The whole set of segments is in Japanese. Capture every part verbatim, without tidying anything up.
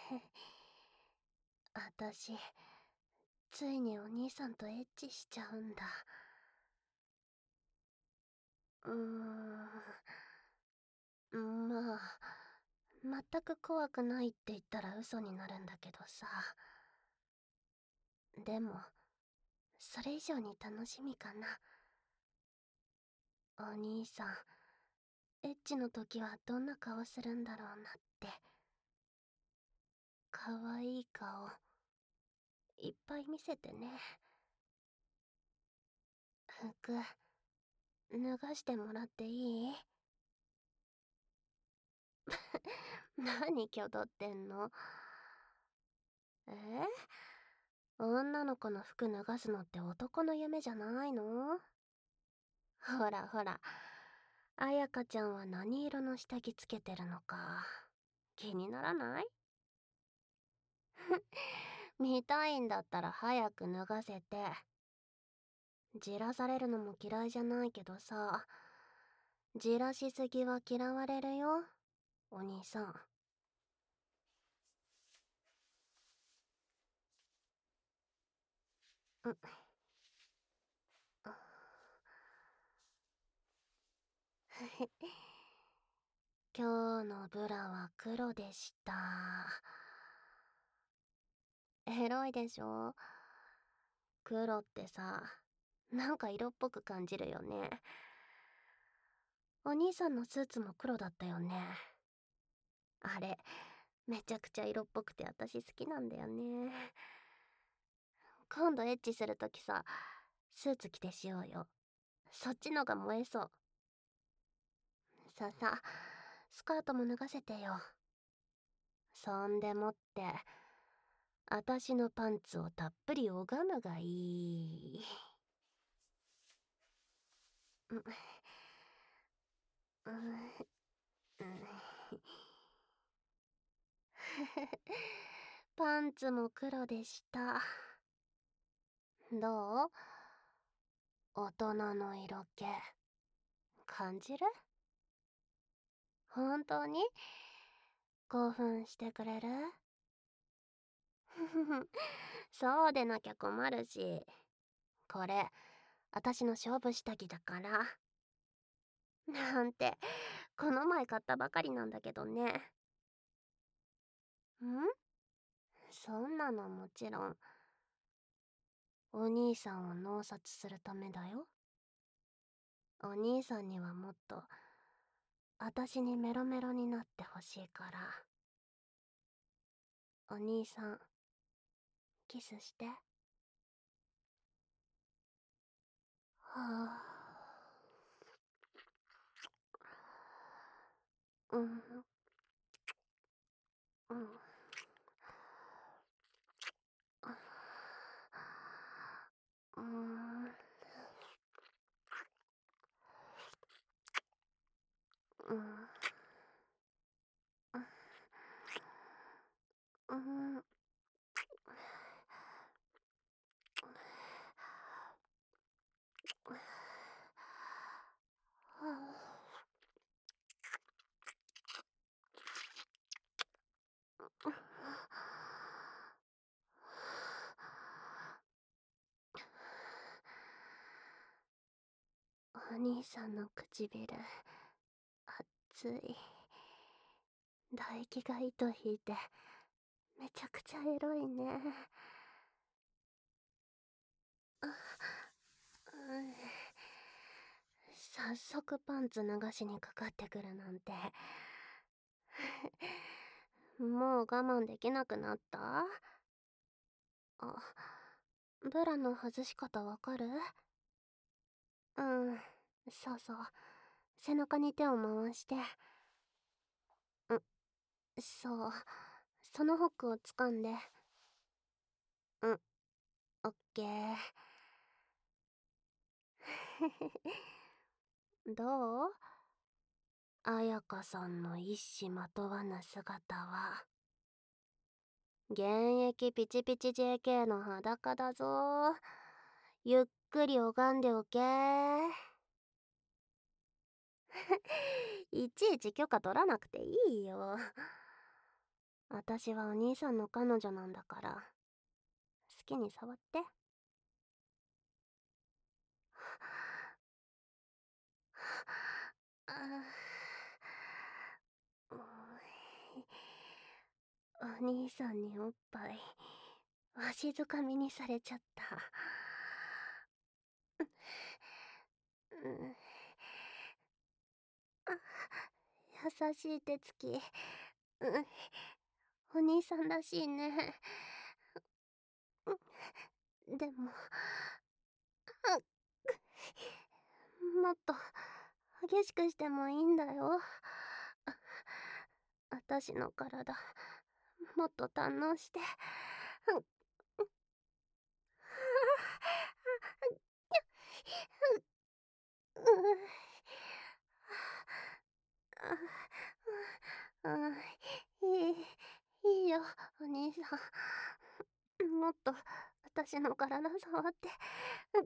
あたし、ついにお兄さんとエッチしちゃうんだ。うーん、まあ、全く怖くないって言ったら嘘になるんだけどさ。でも、それ以上に楽しみかな。お兄さん、エッチの時はどんな顔するんだろうなって。かわいい顔、いっぱい見せてね。服、脱がしてもらっていい？何気取ってんの？え女の子の服脱がすのって男の夢じゃないの？ほらほら、彩香ちゃんは何色の下着つけてるのか気にならない？見たいんだったら早く脱がせて。じらされるのも嫌いじゃないけどさ、じらしすぎは嫌われるよ、お兄さん。うん。今日のブラは黒でした。エロいでしょ？黒ってさ、なんか色っぽく感じるよね。お兄さんのスーツも黒だったよね。あれ、めちゃくちゃ色っぽくて私好きなんだよね。今度エッチするときさ、スーツ着てしようよ。そっちのが燃えそう。さあさ、スカートも脱がせてよ。そんでもって、あたしのパンツをたっぷり拝むがいい。うん、うん、うん。パンツも黒でした。どう？大人の色気感じる？本当に興奮してくれる？そうでなきゃ困るし。これ、私の勝負下着だから。なんて、この前買ったばかりなんだけどね。ん？そんなのもちろん、お兄さんを脳殺するためだよ。お兄さんにはもっと、私にメロメロになってほしいから。お兄さん、キスして。はあ。うん。うん。うん。うん。うん。お兄さんの唇、熱い。唾液が糸引いて、めちゃくちゃエロいね。あ、うん、早速パンツ流しにかかってくるなんて。もう我慢できなくなった？あ、ブラの外し方わかる？うん、そうそう。背中に手を回して。うん、そう。そのホックを掴んで。うん、オッケー。どう？彩香さんの一糸まとわぬ姿は。現役ピチピチ ジェーケー の裸だぞ。ゆっくり拝んでおけ。いちいち許可取らなくていいよ。 私はお兄さんの彼女なんだから、好きに触って。あーお兄さんにおっぱいわしづかみにされちゃった。うん、優しい手つき、うん、お兄さんらしいね。でも、もっと激しくしてもいいんだよ。私の体もっと堪能して。あいいいいよお兄さん、もっと私の体触って。あ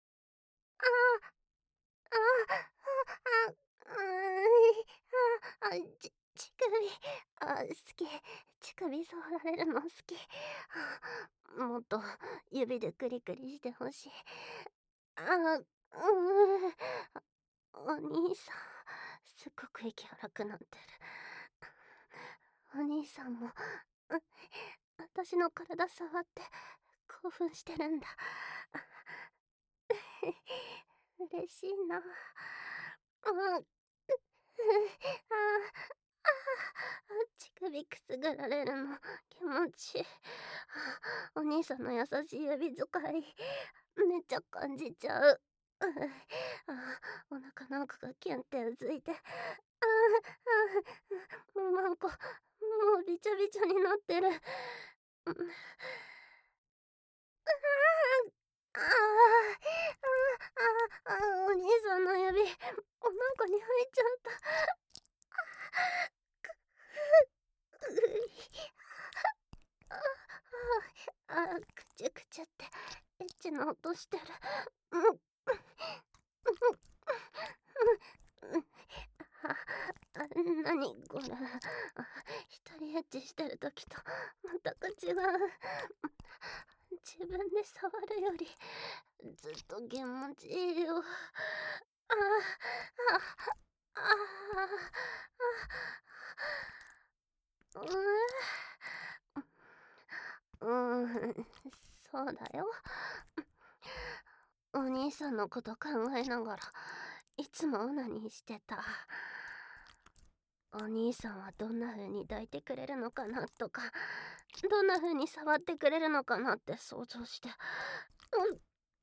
ああああち乳首あ好き、乳首触られるの好き。もっと指でクリクリしてほしい。あうんお兄さんすっごく息荒くなってる。お兄さんも、うん、私の体触って興奮してるんだ。嬉しいな。うん、ああ、乳首くすぐられるの気持ちいい。お兄さんの優しい指使いめっちゃ感じちゃう。あお腹の奥がキュンってうずいて、ああもうなんかもうびちょびちょになってる。ああ、ああ、ああ、お兄さんの指、お腹に入っちゃった。ああ、くちゅくちゅってエッチな音してる。うん、うん、うん、あ、あ、なにこれ。あ、一人エッチしてる時と全く違う。自分で触るよりずっと気持ちいいよ。ああ、ああ、ああ、うーん、うーん、そうだよ。お兄さんのこと考えながらいつもオナニーしてた。お兄さんはどんな風に抱いてくれるのかなとか、どんな風に触ってくれるのかなって想像して、うん、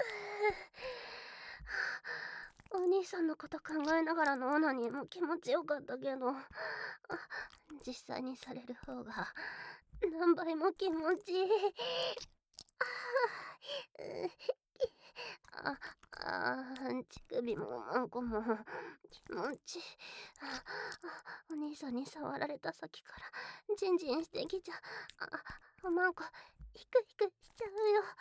お兄さんのこと考えながらのオナニーも気持ちよかったけど、実際にされる方が何倍も気持ちいい。ああー、乳首もマンコも気持ちいい。ああお兄さんに触られた先からジンジンしてきちゃう。あマンコヒクヒクしちゃうよ。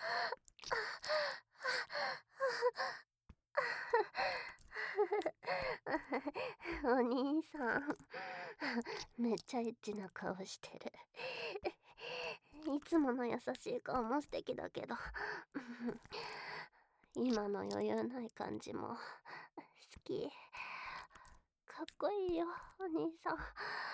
お兄さんめっちゃエッチな顔してる。いつもの優しい顔も素敵だけど今の余裕ない感じも好き。かっこいいよお兄さん。あ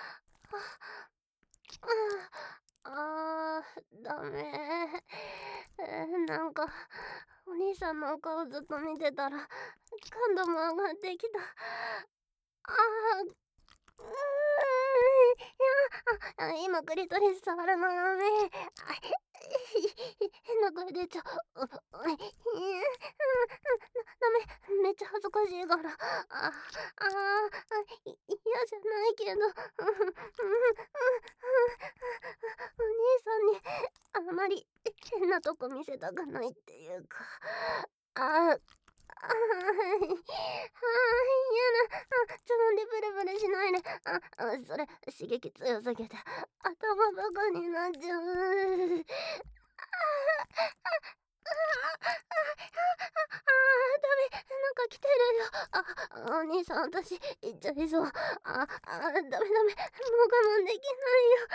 あーダメ。えーなんかお兄さんのお顔ずっと見てたら感度も上がってきた。あーうーん、いや、あ、今クリトリス触るのダメ。あ、変な声出ちゃう。う、う、いや、ダメ、めっちゃ恥ずかしいから。あ、あー、い嫌じゃないけど、うん、うん、うん、お兄さんにあまり変なとこ見せたくないっていうか、ああ、ああ、はい、あー、嫌な、あ、つまんでブルブルしないで、あ、あ、それ刺激強すぎて頭バカになっちゃう。 あ、ダメ、なんか来てるよ。あ、お兄さん、私、行っちゃいそう。あ、あ、ダメダメ、もう我慢できないよ。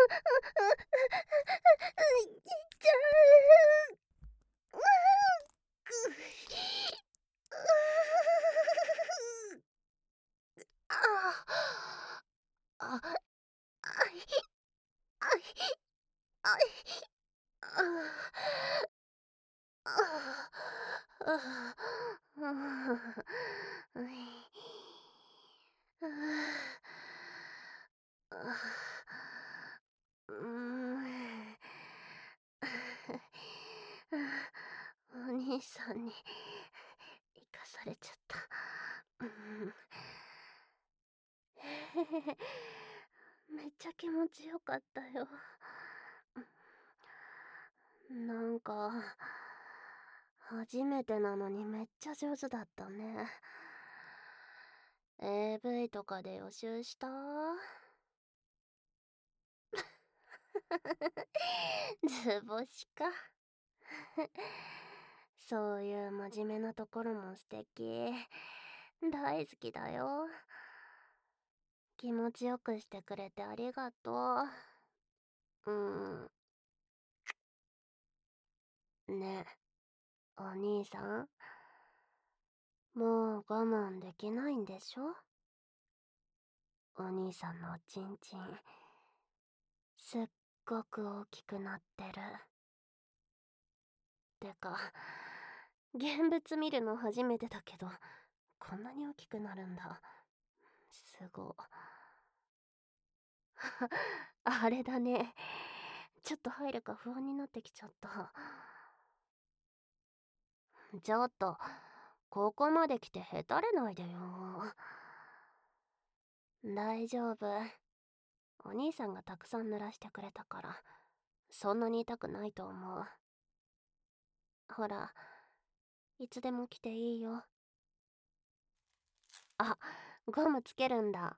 行っちゃう。うく。ああ、あ、あい、あい、あい、ああ、ああ、あい、ああ、うーん。お兄さんに生かされちゃった。うん。めっちゃ気持ちよかったよ。なんか、初めてなのにめっちゃ上手だったね。エーブイ とかで予習した？図星か。そういう真面目なところも素敵。大好きだよ。気持ちよくしてくれてありがとう。うん。ねえ、お兄さん。もう我慢できないんでしょ？お兄さんのおちんちん、すっごく大きくなってる。てか、現物見るの初めてだけど、こんなに大きくなるんだ。すご。あれだね。ちょっと入るか不安になってきちゃった。ちょっと、ここまで来てへたれないでよ。大丈夫。お兄さんがたくさん濡らしてくれたから、そんなに痛くないと思う。ほら、いつでも来ていいよ。あ、ゴムつけるんだ。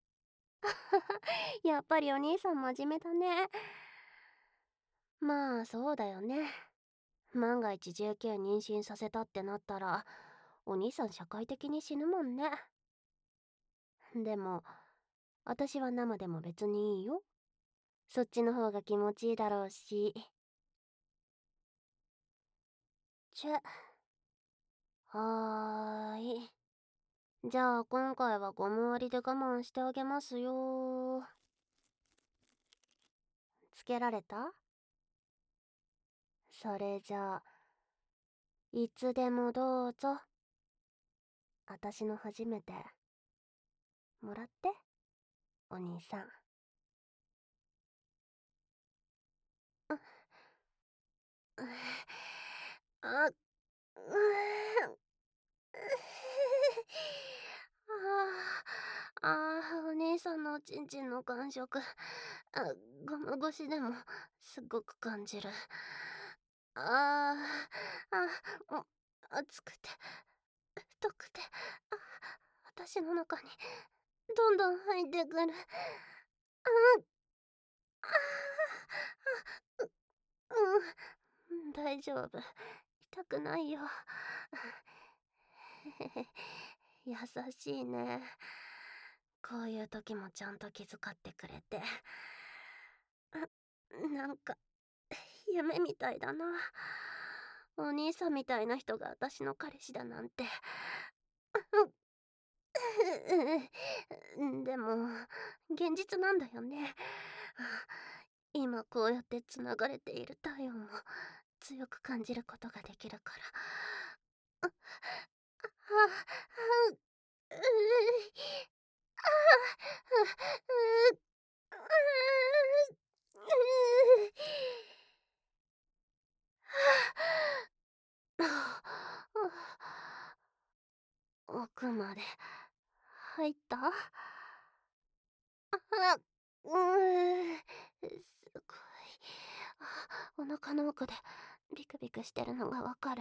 やっぱりお兄さん真面目だね。まあ、そうだよね。万が一じゅうきゅう妊娠させたってなったら、お兄さん社会的に死ぬもんね。でも、私は生でも別にいいよ。そっちの方が気持ちいいだろうし。ちゅ。はーい。じゃあ今回はゴム割りで我慢してあげますよ。つけられた？それじゃあ、いつでもどうぞ。あたしの初めて、もらって、お兄さん。う、あ、う、ああ、お兄さんのおちんちんの感触、あ、ゴム越しでもすごく感じる。ああ、あ、う、熱くて、太くて、あ、私の中にどんどん入ってくる。あ、ああ、う、うん、大丈夫。痛くないよ。優しいね。こういう時もちゃんと気遣ってくれて。なんか、夢みたいだな。お兄さんみたいな人が私の彼氏だなんて。でも、現実なんだよね。今こうやって繋がれている体温も強く感じることができるから。あ、あ、あ、う、あ、う、う、奥まで入った？あ、うーん、すごい。あ、お腹の奥でビクビクしてるのがわかる。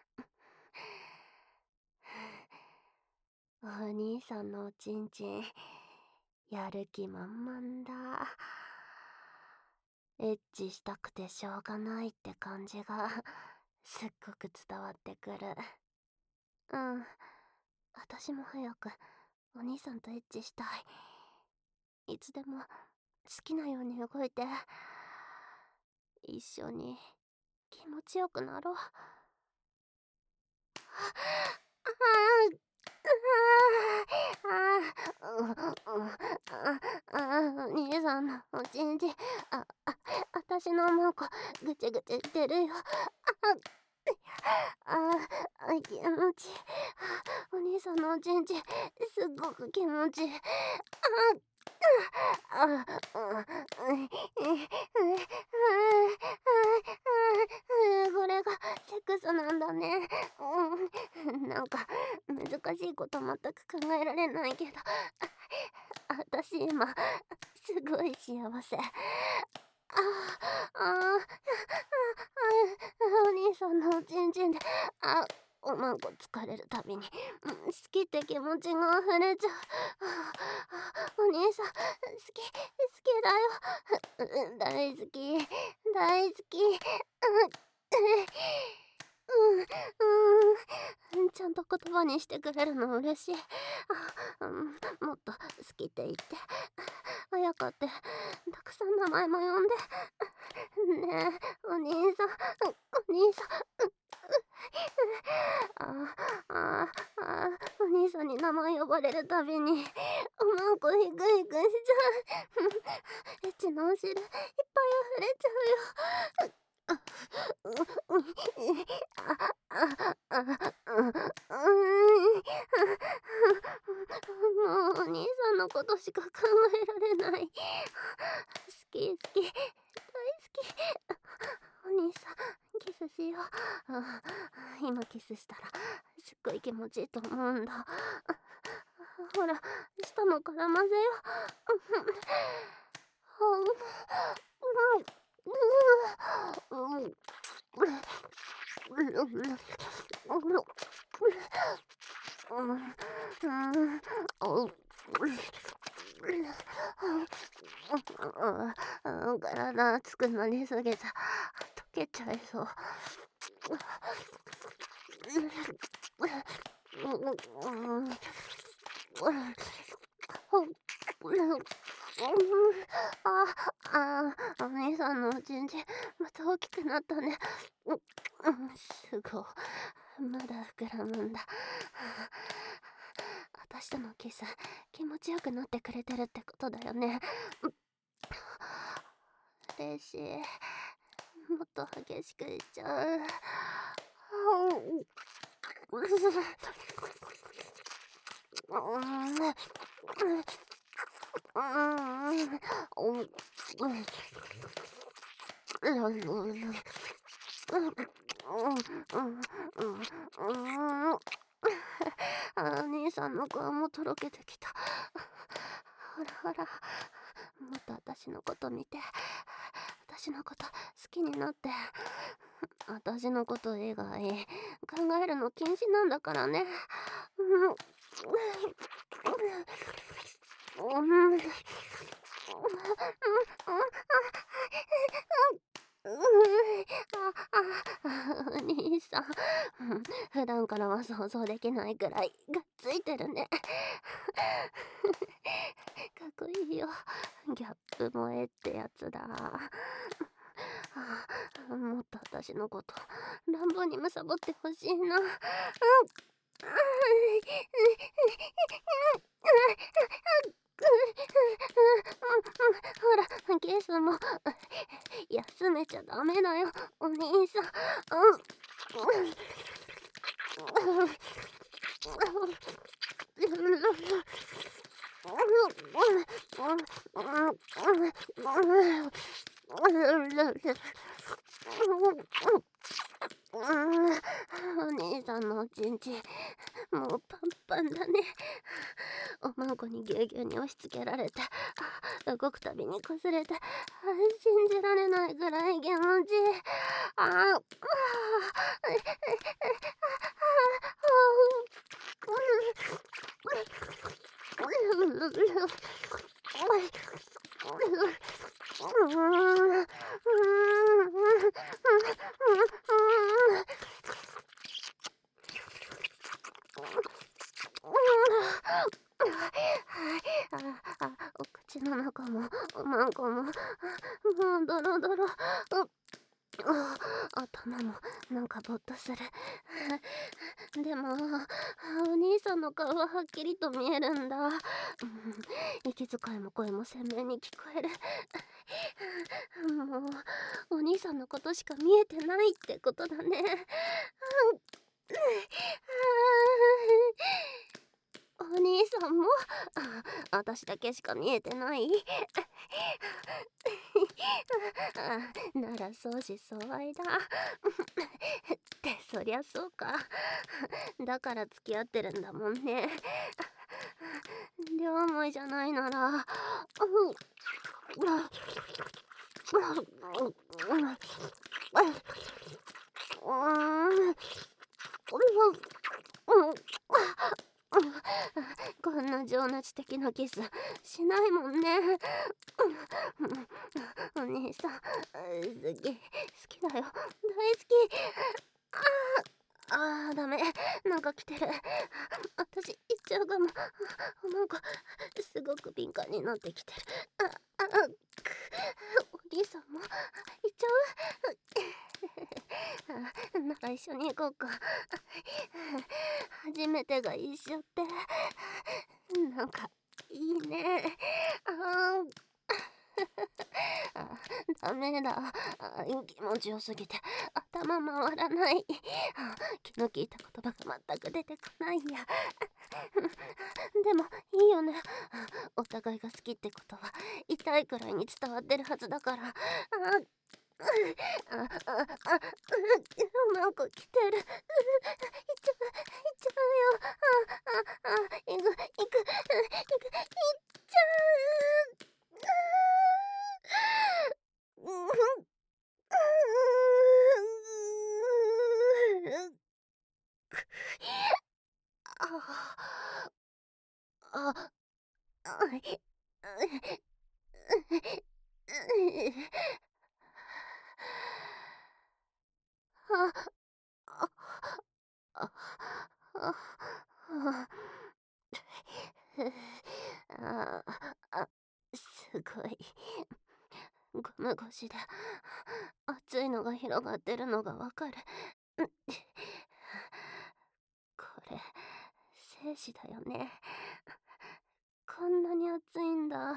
お兄さんのおちんちん、やる気満々だ。エッチしたくてしょうがないって感じがすっごく伝わってくる。うん。私も早くお兄さんとエッチしたい。いつでも好きなように動いて、一緒に気持ちよくなろう。ああ、ああ、うん、うん、ああ、お兄さんのおちんちん、あ、あ、あたしのもこ、ぐちゃぐちゃしてるよ。ああ、あ、気持ちいい。お兄さんのおちんちん、すっごく気持ちいい。ああ、ああ、うん、うん、うん、うん、これがセックスなんだね。うん、なんか難しいこと全く考えられないけど、あたし今すごい幸せ。ああ、ああ、お兄さんのおちんちんで、あ、おまんこ疲れるたびに、うん、好きって気持ちが溢れちゃう。ああ、お兄さん、好き、好きだよ。うん、大好き、大好き。うん、うん、うん、ちゃんと言葉にしてくれるの嬉しい。あ、うん、もっと好きって言って。あやかってたくさん名前も呼んで。ねえ、お兄さん、お兄さん。ああ、あ、お兄さんに名前呼ばれるたびにおまんこヒクヒクしちゃう。エッチなお汁いっぱい溢れちゃうよ。あ、う、う、あ、あ、あ、うん、うん、もうお兄さんのことしか考えられない。好き好き、大好き。お兄さん、キスしよう。あ、今キスしたらすっごい気持ちいいと思うんだ。ほら、舌も絡ませよう。うん、うん、体熱くなりすぎて溶けちゃいそう。ああ、お兄さんのおちんちんまた大きくなったね。うん、すごい。まだ膨らむんだ。私とのキス気持ちよくなってくれてるってことだよね。嬉しい。もっと激しくいっちゃう。あ、兄さんの顔もとろけてきた。ほらほら、もっと私のこと見て、私のこと好きになって。私のこと以外考えるの禁止なんだからね。お兄さん、普段からは想像できないくらいがっついてるね。かっこいいよ。ギャップ萌えってやつだ。もっと私のこと乱暴にむさぼってほしいな。ほら、キスも休めちゃダメだよ、お兄さん。お兄さんのおちんちんもうパンパンだね。おまんこにぎゅうぎゅうに押し付けられて、動くたびに擦れて、信じられないぐらい気持ちいい。ああ、 口の中もおまんこも、もうドロドロ。うあ頭もなんかぼーっとする。でも、お兄さんの顔ははっきりと見えるんだ。うん、息遣いも声も鮮明に聞こえる。もう、お兄さんのことしか見えてないってことだね。お兄さんも、あ、私だけしか見えてない？あ、なら相思相愛だ。ってそりゃそうか。だから付き合ってるんだもんね。両思いじゃないなら、うん、こんな情熱的なキスしないもんね。お兄さん、好き、好きだよ。大好き。あーあー、ダメ。なんか来てる。私、行っちゃうかも。なんか、すごく敏感になってきてる。あ、あ、くお兄さんも、行っちゃうなら一緒に行こうか。初めてが一緒って、なんか、いいね。あーあ、ダメだ。あ、気持ちよすぎて頭回らない。あ、気の利いた言葉が全く出てこないや。でもいいよね。お互いが好きってことは痛いくらいに伝わってるはずだから。あ、あ、あ、あ、あ、なんか来てる。行っちゃう、行っちゃうよ。あ、あ、あ、行く、行く、行く、行っちゃう。うん。ああ、ああ、すごい。ゴム越しで熱いのが広がってるのがわかる。これ、精子だよね。こんなに熱いんだ。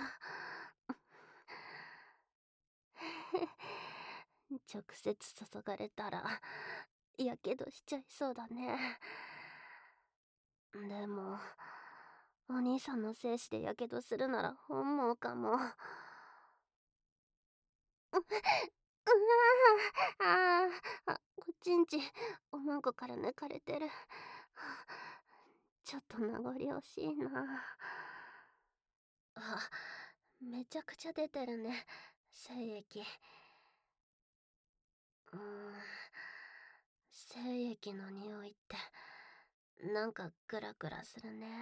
直接注がれたら、やけどしちゃいそうだね。でも、お兄さんの精子でやけどするなら本望かも。うわああ、おちんちん、おまんこから抜かれてる。ちょっと名残惜しいな。あ、めちゃくちゃ出てるね、精液。うーん、精液の匂いってなんかグラグラするね。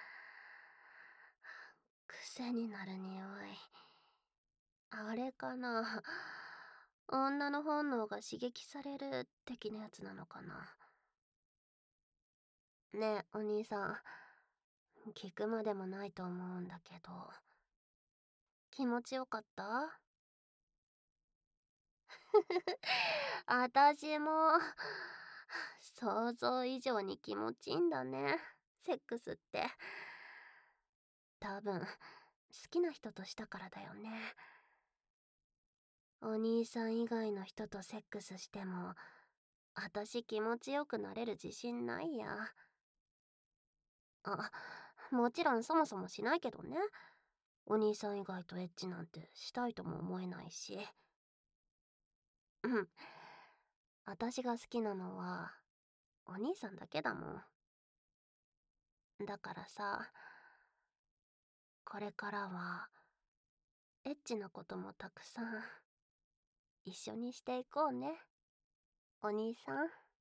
癖になる匂い。あれかな、女の本能が刺激される的なやつなのかな。ねえお兄さん、聞くまでもないと思うんだけど、気持ちよかった？あたしも想像以上に気持ちいいんだね、セックスって。多分好きな人としたからだよね。お兄さん以外の人とセックスしてもあたし気持ちよくなれる自信ないや。あ、もちろんそもそもしないけどね。お兄さん以外とエッチなんてしたいとも思えないし。うん。あたしが好きなのはお兄さんだけだもん。だからさ、これからはエッチなこともたくさん一緒にしていこうね、お兄さん。